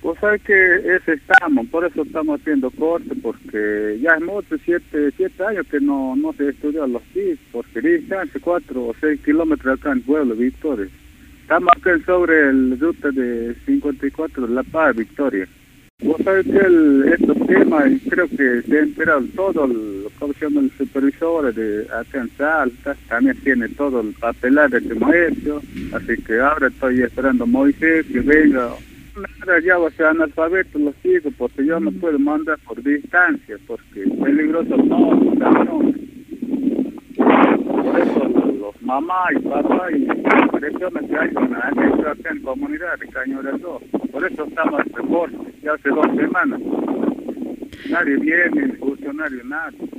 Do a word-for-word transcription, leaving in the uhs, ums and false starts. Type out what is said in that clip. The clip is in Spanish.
Vos sabés que ese estamos, por eso estamos haciendo corte, porque ya es mucho, siete, siete años que no, no se estudian los P I S, porque distancia cuatro o seis kilómetros acá en Pueblo Victoria. Estamos acá sobre el ruta de cincuenta y cuatro de La Paz, Victoria. Vos sabés que el, estos temas, y creo que se ha enterado todo el, ¿cómo se llama? El supervisor de acá en Salta, también tiene todo el papelaje que hemos hecho, así que ahora estoy esperando a Moisés que venga. Ahora ya va a ser analfabeto los chicos, porque yo no puedo mandar por distancia, porque es peligroso no, los camiones. Por eso los mamás y papás y presiones que hay con la gente acá en comunidad de Cañuelas dos. Por eso estamos en reporte, ya hace dos semanas. Nadie viene, ni funcionario, nada.